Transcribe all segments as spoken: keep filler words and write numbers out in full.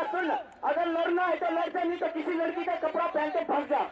बात सुन, अगर लड़ना है तो लड़ते, नहीं तो किसी लड़की का कपड़ा पहन के भाग जा।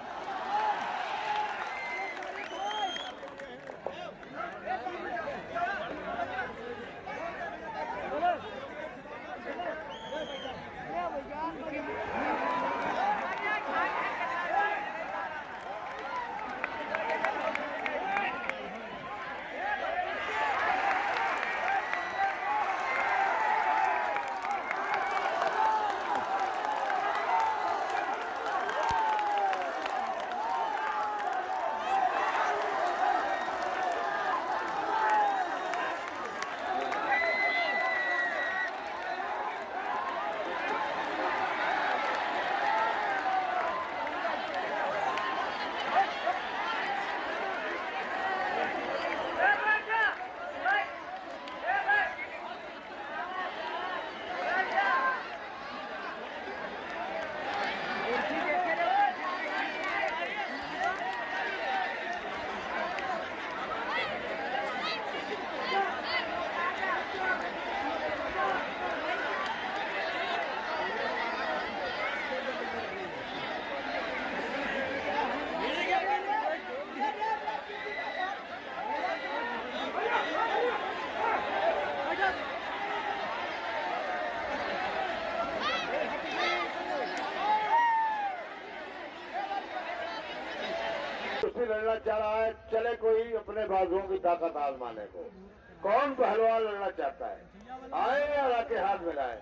लड़ना चाह रहा है, चले कोई अपने बाजुओं की ताकत आजमाने को। कौन पहलवान लड़ना चाहता है? आए या आके हाथ मिलाए।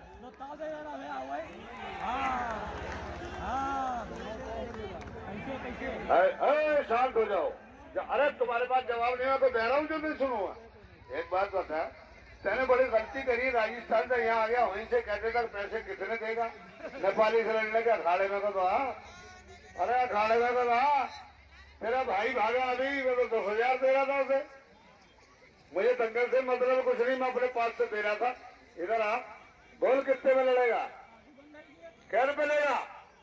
शांत हो जाओ। अरे तुम्हारे पास जवाब नहीं है तो कह रहा हूँ जो नहीं सुनूंगा। एक बात बता, तेने बड़ी गलती करी, राजस्थान से यहाँ आ गया, वहीं से कहते तक पैसे कितने देगा? नेपाली से लड़ने के अखाड़े में को तो आ, अरे अखाड़े में को आ, मेरा भाई भागा अभी, मैं तो दस हजार दे रहा था उसे। मुझे दंगल से मतलब कुछ नहीं, मैं अपने पास से दे रहा था। इधर आ, बोल कितने में लड़ेगा? क्या रुपये लेगा?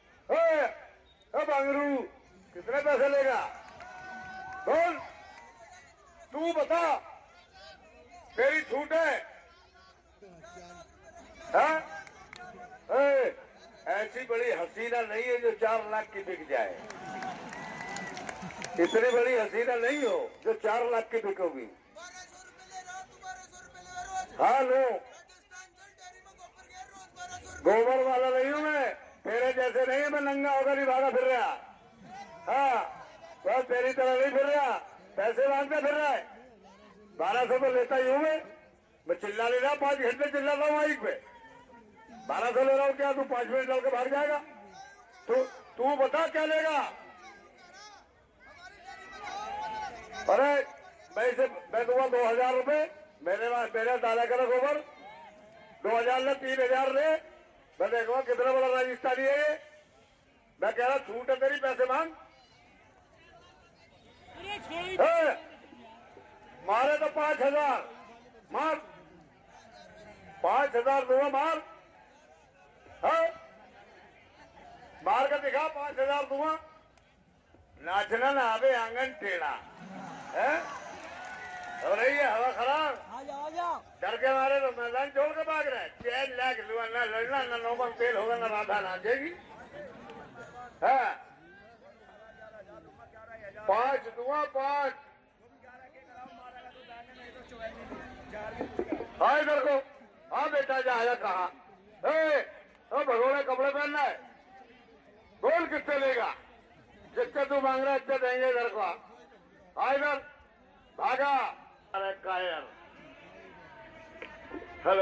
बांगरू कितने पैसे लेगा? बोल, तू बता, तेरी छूट है। हाँ? ए, ऐसी बड़ी हसीना नहीं है जो चार लाख की बिक जाए। इतनी बड़ी हसीना नहीं हो जो चार लाख की बिकोगी। हाँ लो, गोबर वाला नहीं हूँ मैं, तेरे जैसे नहीं है। मैं नंगा होकर नहीं भागा फिर रहा। हाँ, बस तेरी तरह नहीं फिर रहा, पैसे मांगते फिर रहा है। बारह सौ तो लेता ही हूँ मैं। मैं चिल्ला ले रहा, पांच घंटे चिल्लाता हूँ माइक पे। बारह सौ ले रहा हूँ क्या? तू पांच मिनट डाल के भाग जाएगा? तू तू बता क्या लेगा? अरे मैं इसे मैं दूंगा दो हजार रुपए। मेरे मेरे दादा का गोबर दो हजार ले, तीन हजार ले। मैं देखूंगा कितना बड़ा राजस्थानी है ये। मैं कह रहा छूट है तेरी, पैसे मांग। मारे तो पांच हजार मार, पांच हजार दूंगा मार। हाँ, मार कर दिखा, पांच हजार दूंगा। नाचना ना आवे आंगन टेढ़ा है। हो रही है हवा खराब, डर के मारे तो मैदान छोड़ के भाग रहे हैं। चैन लाख लुआ, ना लड़ना, ना नौबन तेल होगा, ना राधा नाचेगी। है पांच दूंगा, पांच। हाँ इधर को, हाँ बेटा जा आया। कहा भगोड़े कपड़े पहनना है? बोल कितने लेगा? जितने तू मांग रहा है इतने देंगे। इधर को आ, इधर भागा। अरे कायर, हेलो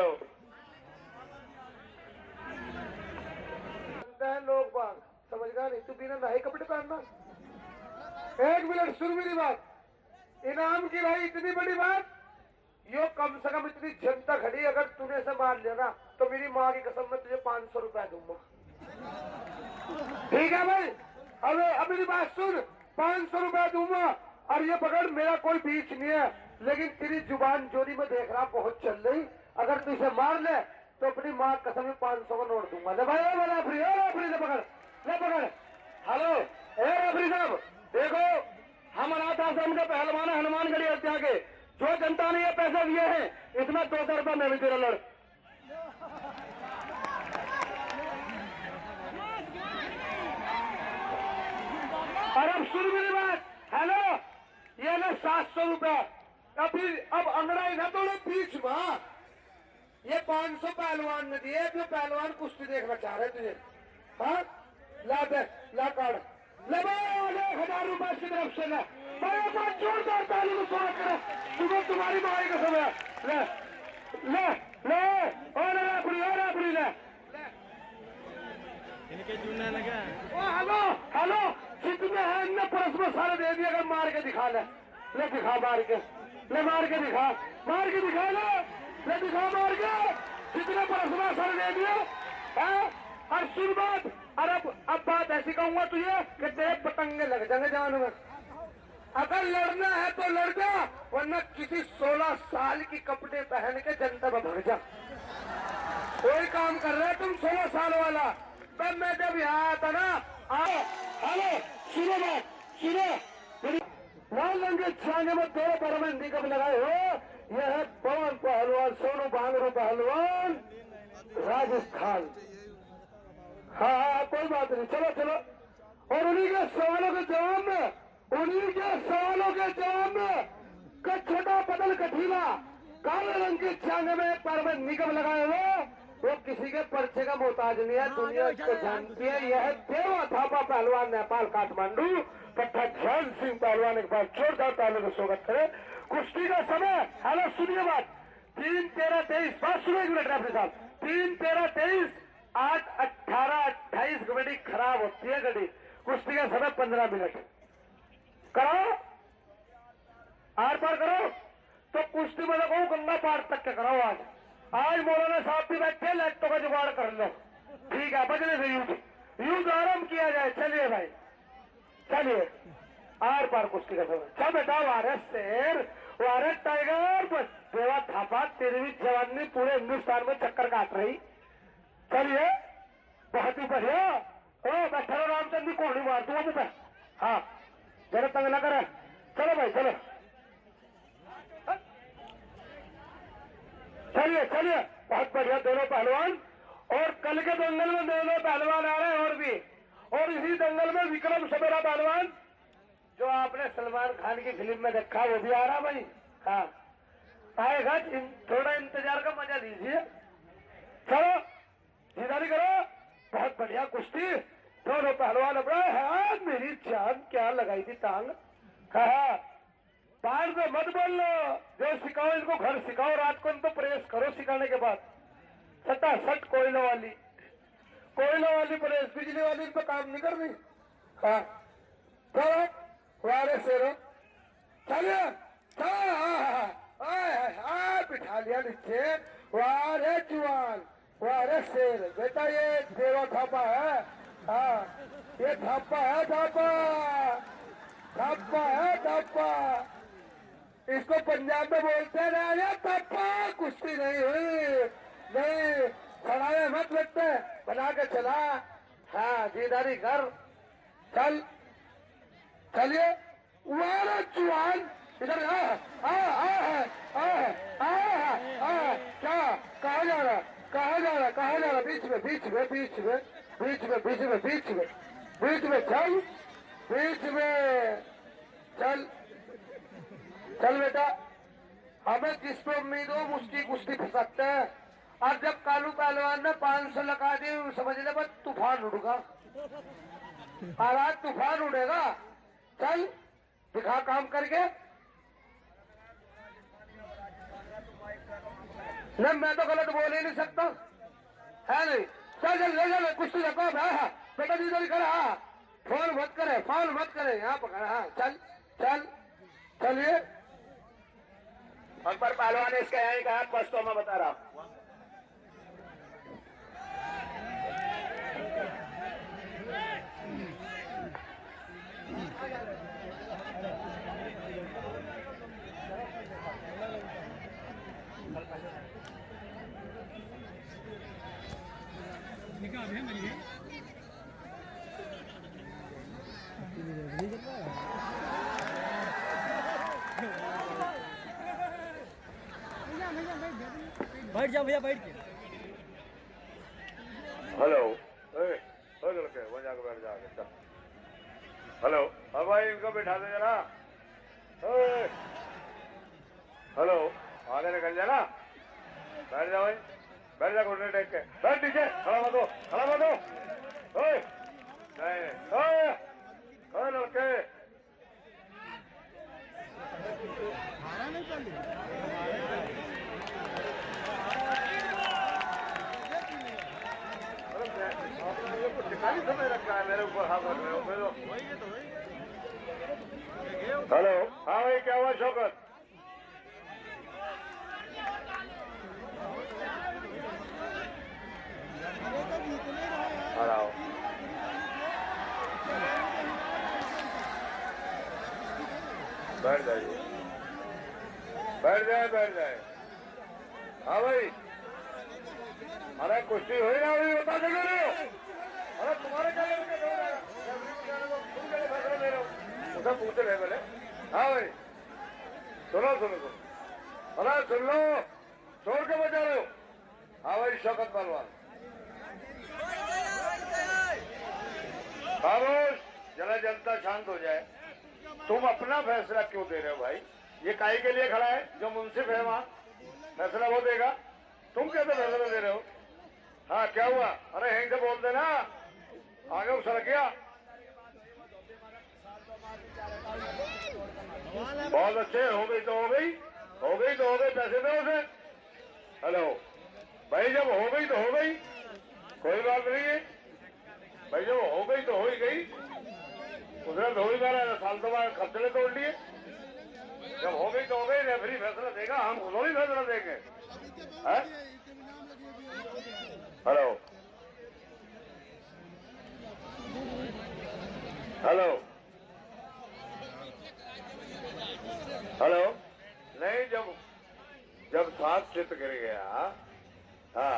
लोग बात समझ गया नहीं? तू बिना नए कपड़े पहनना। एक मिनट सुन मेरी बात। इनाम की भाई इतनी बड़ी बात, यो कम से कम इतनी जनता खड़ी, अगर तूने से मार लिया ना तो मेरी माँ की कसम में तुझे पांच सौ रुपया दूंगा। ठीक है भाई? अबे अब मेरी बात सुन, पांच सौ रुपया दूंगा। और ये पकड़, मेरा कोई बीच नहीं है, लेकिन तेरी जुबान जोरी में देख रहा बहुत चल रही। अगर तू इसे मार ले तो अपनी माँ कसम में पांच सौ का नोट दूंगा। ले भाई, ओ रेफरी, ओ रेफरी, ले पकड़, ले पकड़। हेलो ए रेफरी साहब, देखो हम अनाथ आश्रम के पहलवान है हनुमानगढ़ी हत्या के। जो जनता ने ये पैसे दिए हैं, इसमें दो सौ रुपया मैं भी तेरा लड़। और अब सुन मेरी बात, हेलो, ये ना सात सौ रुपए अभी, अब अंगड़ाई ना तोड़े बीच में, ये पांच सौ पहलवान ने दिए, जो पहलवान कुश्ती देखना चाह रहे तुझे, हाँ ला दे, ला कार्ड ले, एक हजार रुपए की तरफ से ले, जोरदार ताली को स्वागत करे, सुबह तुम्हारी माई का समय, ले ले ले, और अपनी और अपनी ले, इनके चूना लगा। ओ हेलो हेलो, जितने हैं इनने परस में सारे दे दिए, अगर मार के दिखा ले, ले दिखा मार के, ले मार के दिखा, मार के दिखा ले, ले दिखा मार के, जितने परस में सारे दे दिए, है? और सुन बात, और अब अब बात ऐसी कहूंगा तुझे कि तेरे पतंगे लग जाएंगे जान में। अगर लड़ना है तो लड़ जा, वरना किसी सोलह साल की कपड़े पहन के जनता में भग जा। कोई काम कर रहे तुम सोलह साल वाला, तब मैं जब यहाँ आया था ना, आओ हेलो सुनो बात, सुनो, लाल रंग के छाने में दो परमेंदी कब लगाए हो, यह है पवन पहलवान, सोनू बांगरू पहलवान, राजस्थान। हाँ हाँ कोई बात नहीं, चलो चलो। और उन्हीं के सवालों के जवाब में, उन्हीं के सवालों के जवाब में का छोटा बदल कठीला काले रंग के छाने में पैर में निगम लगाए हुए, वो किसी के पर्चे का मोहताज नहीं है, दुनिया इसको जानती है। यह देवा थापा पहलवान, नेपाल काठमांडू, पट्टा ध्यान सिंह पहलवान के पास जोरदार तालियों का स्वागत करें। कुश्ती का समय, हेलो सुनिए बात, तीन तेरह तेईस, बात सुनो एक मिनट अपने साथ, तीन तेरह तेईस, आठ अट्ठारह अट्ठाईस कबड्डी खराब होती है गड्डी। कुश्ती का समय पंद्रह मिनट, करो आर पार करो, तो कुश्ती में लगो गंगा पार तक के कराओ। आज आज मौलाना साहब भी बैठे, लाइटों का जुगाड़ कर लो, ठीक है, बजने से युद्ध युद्ध आरंभ किया जाए। चलिए भाई चलिए, आर पार कुश्ती का समय। चल बेटा, वारस शेर, वारस टाइगर, बस देवा थापा, तेरी भी जवानी पूरे हिंदुस्तान में चक्कर काट रही। चलिए बहुत ही बढ़िया, ओ बैठा रहो रामचंद्र, कोहनी मार दूंगा मुझे, हाँ जरा तंग न करे। चलो भाई चलो, चलिए चलिए, बहुत बढ़िया दोनों पहलवान। और कल के दंगल में दोनों पहलवान आ रहे हैं और भी, और इसी दंगल में विक्रम सवेरा पहलवान, जो आपने सलमान खान की फिल्म में देखा, वो भी आ रहा भाई, हाँ आएगा, थोड़ा इंतजार का मजा लीजिए। चलो जिदारी करो, बहुत बढ़िया कुश्ती, दोनों पहलवान अपना है। मेरी जान क्या लगाई थी टांग, हाँ बाहर से मत बोल लो, जो सिखाओ इनको घर सिखाओ, रात को इनको प्रेस करो, सिखाने के बाद सटा सट कोयलों वाली, कोयलों वाली प्रेस, बिजली वाली इनको काम नहीं करनी। हाँ चलो वारे शेरो, चलिए चलो, बिठा लिया नीचे, वारे जुआन, वारे शेर, बेटा ये देवा थापा है, हाँ ये थापा है, थापा थापा है, थापा, इसको पंजाब में बोलते हैं ना, थापा। कुश्ती नहीं हुई, नहीं खड़ाए मत लगते, बना के चला, हाँ जीदारी कर, चल चलिए, वारे जुआन, इधर आ आ आ आ आ, क्या कहा जा रहा, कहा जा रहा, कहा जा रहा, बीच में बीच में बीच में बीच में बीच में बीच में बीच में चल, बीच में चल, चल बेटा, हमें जिस पे उम्मीद हो उसकी कुश्ती सकते हैं। अब जब कालू पहलवान ने पांच सौ लगा दी, समझ ले बस तूफान उड़ेगा, आज तूफान उड़ेगा। चल दिखा काम करके, नहीं मैं तो गलत बोल ही नहीं सकता, है नहीं। चल चल ले चल कुश्ती रखो, बेटा जी इधर करे, हाँ फोन मत करे, फोन मत करे, यहाँ पकड़ा, हाँ चल चल चलिए। अकबर पहलवान ने इसका यही कहा, पस्तों में बता रहा हूँ। बैठ जाओ भैया, बैठ के। हेलो, ए, ओ लड़के, वहाँ जाकर बैठ जाओ, चल। हेलो, हाँ भाई इनको बिठा दे जरा। ओए, हेलो, आगे निकल जाना। बैठ जा भाई, बैठ जा घुटने टेक के। बैठ नीचे, खड़ा मत हो, खड़ा मत हो। ओए, नहीं, ओए, ओए लड़के। कितना समय रखा है मेरे ऊपर हाथ रख रहे हो मेरे। हेलो, हाँ भाई क्या हुआ शौकत? हराओ, बैठ जाइए, बैठ जाए बैठ जाए। हाँ भाई, अरे कुश्ती हुई ना हुई बता सके नहीं। अरे तुम्हारे क्या लेके दो तुम क्या फैसला ले रहे हो? उसे पूछ रहे पहले। हाँ भाई सुनो सुनो सुनो, अरे सुन लो, छोड़ के बचा रहे हो। हाँ भाई शौकत पहलवान, खामोश, जरा जनता शांत हो जाए। तुम अपना फैसला क्यों दे रहे हो भाई? ये काहे के लिए खड़ा है? जो मुंसिफ है वहां, फैसला वो देगा। तुम कैसे फैसला दे रहे हो? हाँ क्या हुआ? अरे यहीं से बोल देना, आगे उछल गया। बहुत अच्छे, हो गई तो हो गई, हो गई तो हो गई, पैसे दो उसे। हेलो भाई, जब हो गई तो हो गई, कोई बात नहीं है भाई, जब हो गई तो हो ही गई। उसने धो ही मारा, साल तो बाद खर्चले तोड़ लिए। जब हो गई तो हो गई, रेफरी फैसला देगा, हम खुद ही फैसला देंगे। हेलो हेलो हेलो, नहीं जब जब सात चित गिर गया, हाँ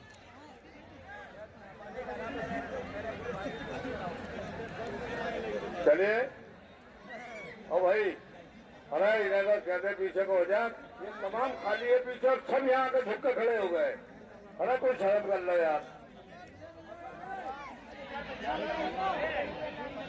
चलिए। ओ भाई, अरे इधर कहते पीछे को हो जा, ये तमाम खाली है पीछे, सब यहाँ के झुक के खड़े हो गए। अरे कोई शर्म कर लो यार।